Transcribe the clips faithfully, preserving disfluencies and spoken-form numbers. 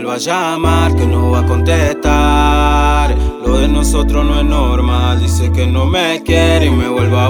vuelva a llamar, que no va a contestar. Lo de nosotros no es normal, dice que no me quiere y me vuelva a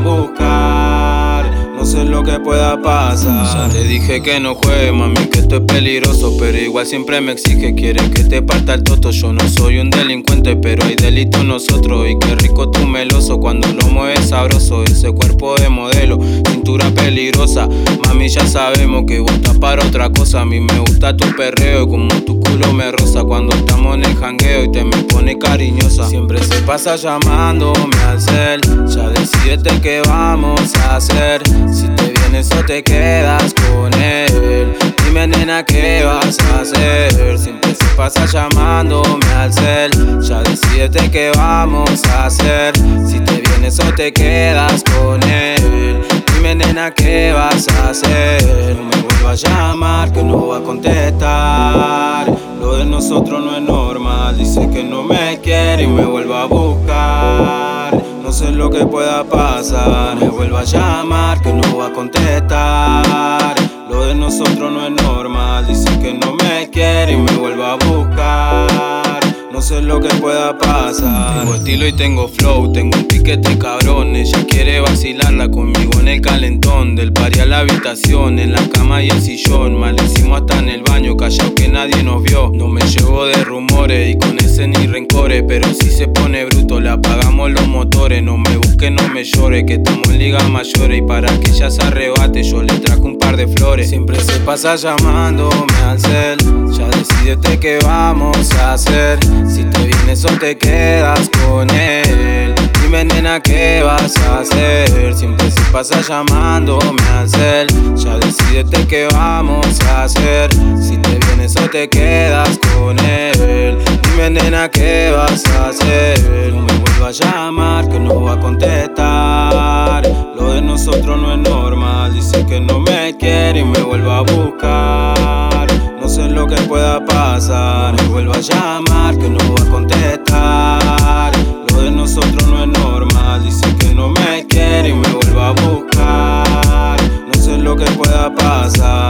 buscar. No sé lo que pueda pasar. Ya te dije que no juegue, mami, que esto es peligroso, pero igual siempre me exige, quiere que te parta el toto. Yo no soy un delincuente, pero hay delito en nosotros. Y qué rico tu meloso cuando lo mueves sabroso. Ese cuerpo de modelo, cintura peligrosa. Mami, ya sabemos que vos estás para otra cosa. A mí me gusta tu perreo y como tu culo me roza cuando estamos en el jangueo y te me pone cariñosa. Siempre se pasa llamándome al cel. Ya decidete qué vamos a hacer. Si te vienes o te quedas con él. Dime, nena, ¿qué vas a hacer? Siempre se pasa llamándome al cel. Ya decidete qué vamos a hacer. Si te vienes o te quedas con él. Dime, nena, ¿qué vas a hacer? No me vuelva a llamar, que no va a contestar. Lo de nosotros no es normal, dice que no me quiere y me vuelva a buscar. No sé lo que pueda pasar, me vuelva a llamar, que no va a contestar. Lo de nosotros no es normal, dice que no me quiere y me vuelva a buscar. No sé lo que pueda pasar. Tengo estilo y tengo flow, tengo un piquete cabrón. Ella quiere vacilarla conmigo en el calentón. Del party a la habitación, en la cama y el sillón. Mal hicimos hasta en el baño, callado que nadie nos vio. No me llevo de rumores y con ese ni rencores, pero si se pone bruto le apagamos los motores. No me busque, no me llore, que estamos en ligas mayores. Y para que ella se arrebate yo le traje un par de flores. Siempre se pasa llamándome al cel. Ya decidete qué vamos a hacer. Si te vienes o te quedas con él. Dime, nena, ¿qué vas a hacer? Siempre se pasa llamándome al cel. Ya decidete qué vamos a hacer. Si te vienes o te quedas con él. Dime, nena, ¿qué vas a hacer? No me vuelva a llamar, que no va a contestar. Lo de nosotros no es normal, dice que no me quiere y me vuelva a buscar. No sé lo que pueda pasar, me vuelva a llamar, que no va a contestar. Lo de nosotros no es normal, dice que no me quiere y me vuelva a buscar. No sé lo que pueda pasar.